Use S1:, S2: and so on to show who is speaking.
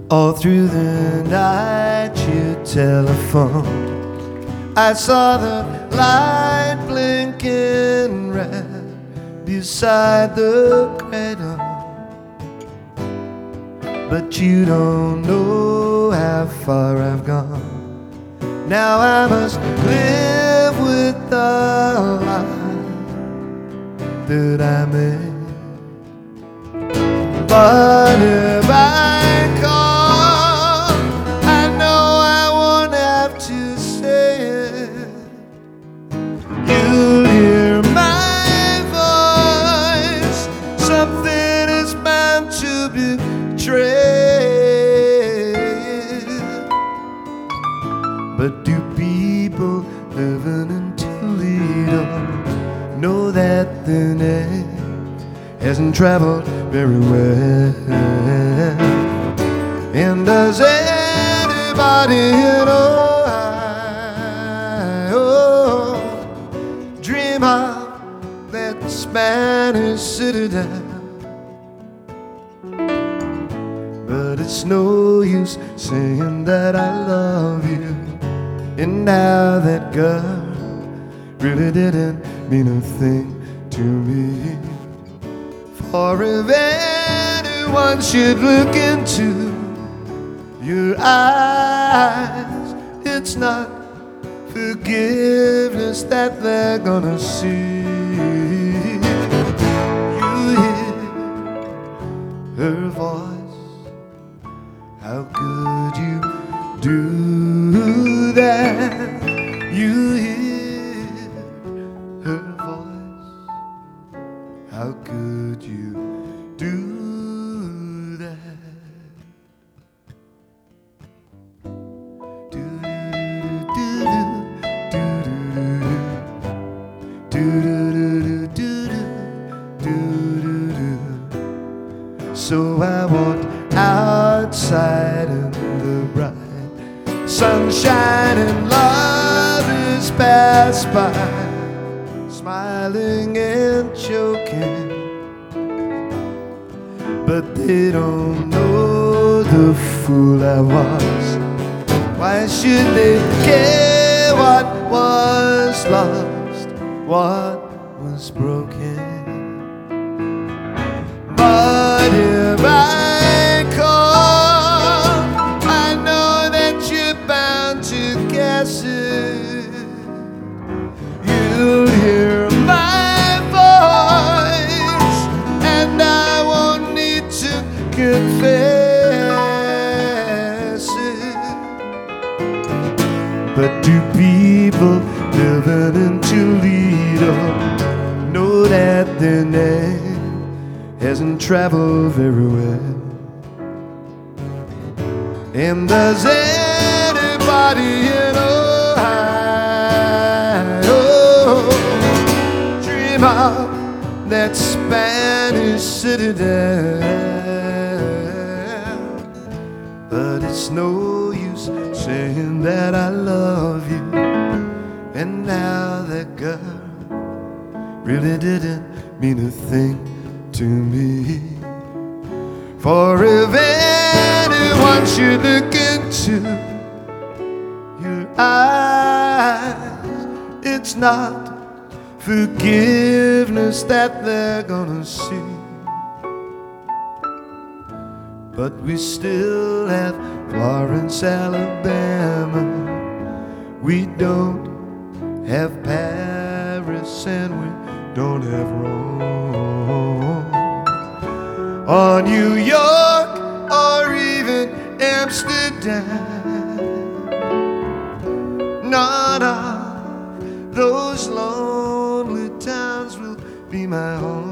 S1: All through the night you telephoned. I saw the light blinking red beside the cradle. But you don't know how far I've gone. Now I must live with the life that I made. But if I call, I know I won't have to say it. You'll hear my voice. Something is bound to betray. But do people living in Toledo know that the name hasn't traveled very well? And does anybody in Ohio dream of that Spanish citadel? But it's no use saying that I love you, and now that girl really didn't mean a thing to me. For if anyone should look into your eyes, it's not forgiveness that they're gonna see. You hear her voice. How could you do that? You hear her voice. How could you do that? Do do do do do do do. So I walked outside in the bright sunshine, and lovers pass by, smiling and joking. But they don't know the fool I was. Why should they care what was lost, what was broken? But if I call, I know that you're bound to guess it. You'll hear my voice, and I won't need to confess it. But do people living in Toledo know that their name hasn't traveled very well? And does anybody in Ohio dream of that Spanish citadel? But it's no use saying that I love you, and now that girl really didn't mean a thing to me. For if anyone should look into your eyes, it's not forgiveness that they're gonna see. But we still have Florence, Alabama. We don't have Paris, and we don't have Rome, or New York, or even Amsterdam. None of those lonely towns will be my home.